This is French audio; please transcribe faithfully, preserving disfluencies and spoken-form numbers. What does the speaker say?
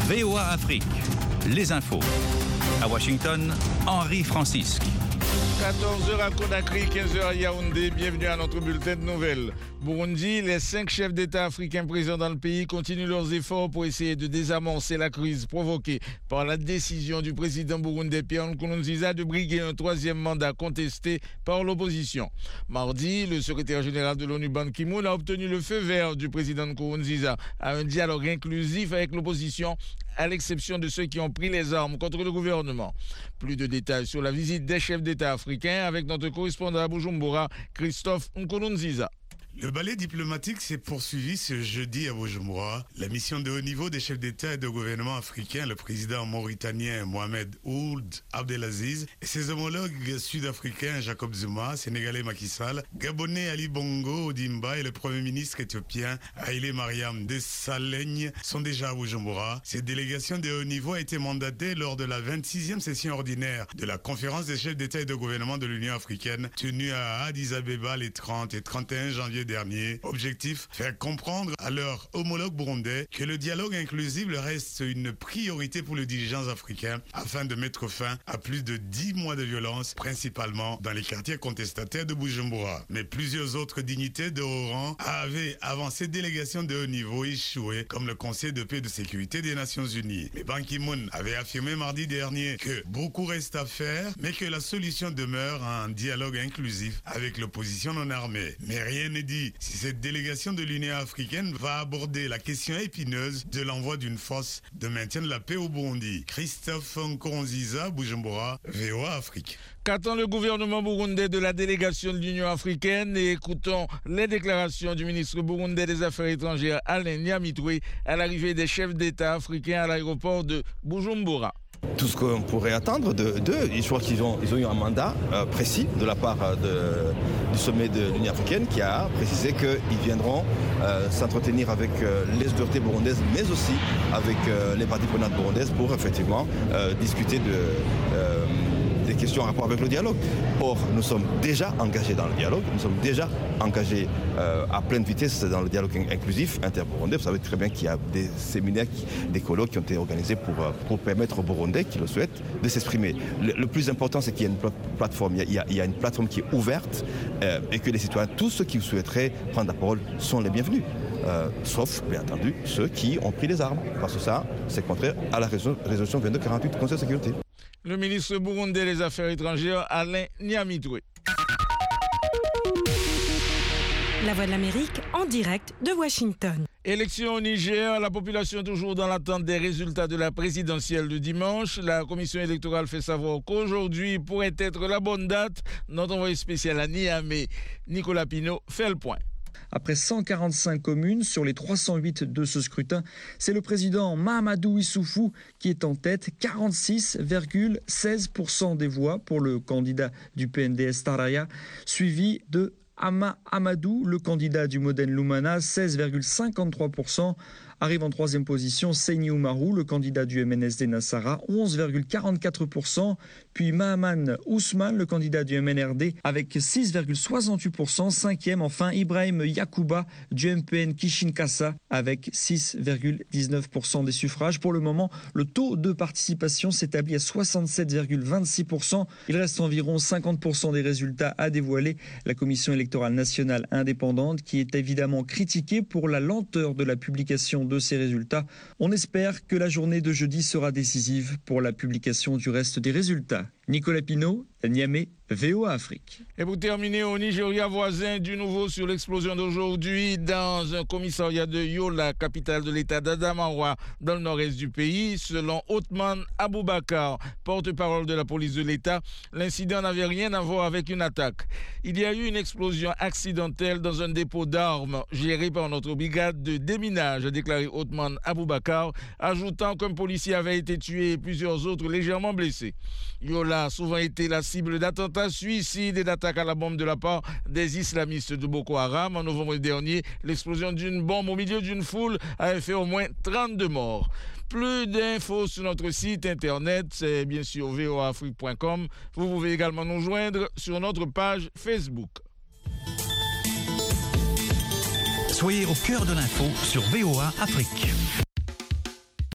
V O A Afrique, les infos. À Washington, Henri Francisque. quatorze heures à Conakry, quinze heures à Yaoundé. Bienvenue à notre bulletin de nouvelles. Burundi, les cinq chefs d'État africains présents dans le pays continuent leurs efforts pour essayer de désamorcer la crise provoquée par la décision du président burundais Pierre Nkurunziza de briguer un troisième mandat contesté par l'opposition. Mardi, le secrétaire général de l'ONU Ban Ki-moon a obtenu le feu vert du président Nkurunziza à un dialogue inclusif avec l'opposition, à l'exception de ceux qui ont pris les armes contre le gouvernement. Plus de détails sur la visite des chefs d'État africains avec notre correspondant à Bujumbura, Christophe Nkurunziza. Le ballet diplomatique s'est poursuivi ce jeudi à Bujumbura. La mission de haut niveau des chefs d'État et de gouvernement africains, le président mauritanien Mohamed Ould Abdelaziz et ses homologues sud-africains Jacob Zuma, sénégalais Macky Sall, gabonais Ali Bongo Ondimba et le premier ministre éthiopien Haïlé Mariam Desalegn sont déjà à Bujumbura. Cette délégation de haut niveau a été mandatée lors de la vingt-sixième session ordinaire de la conférence des chefs d'État et de gouvernement de l'Union africaine tenue à Addis Abeba les trente et trente et un janvier dernier. Objectif, faire comprendre à leurs homologues burundais que le dialogue inclusif reste une priorité pour les dirigeants africains afin de mettre fin à plus de dix mois de violence, principalement dans les quartiers contestataires de Bujumbura. Mais plusieurs autres dignités de haut rang avaient, avant cette délégation de haut niveau, échoué, comme le Conseil de paix et de sécurité des Nations Unies. Mais Ban Ki-moon avait affirmé mardi dernier que beaucoup reste à faire, mais que la solution demeure un dialogue inclusif avec l'opposition non armée. Mais rien n'est dit si cette délégation de l'Union africaine va aborder la question épineuse de l'envoi d'une force de maintien de la paix au Burundi. Christophe Nkurunziza, Bujumbura, V O A Afrique. Qu'attend le gouvernement burundais de la délégation de l'Union africaine? Et écoutons les déclarations du ministre burundais des Affaires étrangères Alain Nyamitwe à l'arrivée des chefs d'État africains à l'aéroport de Bujumbura. Tout ce qu'on pourrait attendre d'eux, de, je crois qu'ils ont, ils ont eu un mandat euh, précis de la part de, du sommet de l'Union africaine qui a précisé qu'ils viendront euh, s'entretenir avec euh, les autorités burundaises, mais aussi avec euh, les parties prenantes burundaises pour effectivement euh, discuter de... Euh, des questions en rapport avec le dialogue. Or, nous sommes déjà engagés dans le dialogue, nous sommes déjà engagés euh, à pleine vitesse dans le dialogue inclusif inter-burundais. Vous savez très bien qu'il y a des séminaires, des colloques qui ont été organisés pour, pour permettre aux Burundais qui le souhaitent de s'exprimer. Le, le plus important, c'est qu'il y a une plateforme, il y a, il y a une plateforme qui est ouverte euh, et que les citoyens, tous ceux qui souhaiteraient prendre la parole, sont les bienvenus. Euh, sauf, bien entendu, ceux qui ont pris les armes. Parce que ça, c'est contraire à la résolution vingt-deux quarante-huit du Conseil de sécurité. Le ministre burundais des Affaires étrangères, Alain Nyamitwe. La Voix de l'Amérique en direct de Washington. Élection au Niger, la population est toujours dans l'attente des résultats de la présidentielle de dimanche. La commission électorale fait savoir qu'aujourd'hui pourrait être la bonne date. Notre envoyé spécial à Niamey, Nicolas Pinault, fait le point. Après cent quarante-cinq communes sur les trois cent huit de ce scrutin, c'est le président Mahamadou Issoufou qui est en tête, quarante-six virgule seize pour cent des voix pour le candidat du P N D S Taraya, suivi de Ama Amadou, le candidat du Modène Lumana, seize virgule cinquante-trois pour cent. Arrive en troisième position Seyni Oumarou, le candidat du M N S D Nassara, onze virgule quarante-quatre pour cent. Puis Mahaman Ousmane, le candidat du M N R D, avec six virgule soixante-huit pour cent. Cinquième, enfin, Ibrahim Yacouba du M P N Kishinkasa, avec six virgule dix-neuf pour cent des suffrages. Pour le moment, le taux de participation s'établit à soixante-sept virgule vingt-six pour cent. Il reste environ cinquante pour cent des résultats à dévoiler. La Commission électorale nationale indépendante, qui est évidemment critiquée pour la lenteur de la publication de ces résultats. On espère que la journée de jeudi sera décisive pour la publication du reste des résultats. Nicolas Pinault, Niamey, V O A Afrique. Et pour terminer, au Nigeria voisin, du nouveau sur l'explosion d'aujourd'hui dans un commissariat de Yola, capitale de l'état d'Adamawa, dans le nord-est du pays. Selon Othman Aboubakar, porte-parole de la police de l'État, l'incident n'avait rien à voir avec une attaque. Il y a eu une explosion accidentelle dans un dépôt d'armes géré par notre brigade de déminage, a déclaré Othman Aboubakar, ajoutant qu'un policier avait été tué et plusieurs autres légèrement blessés. Yola a souvent été la cible d'attentats suicides et d'attaques à la bombe de la part des islamistes de Boko Haram. En novembre dernier, l'explosion d'une bombe au milieu d'une foule avait fait au moins trente-deux morts. Plus d'infos sur notre site internet, c'est bien sûr v o a afrique point com. Vous pouvez également nous joindre sur notre page Facebook. Soyez au cœur de l'info sur V O A Afrique.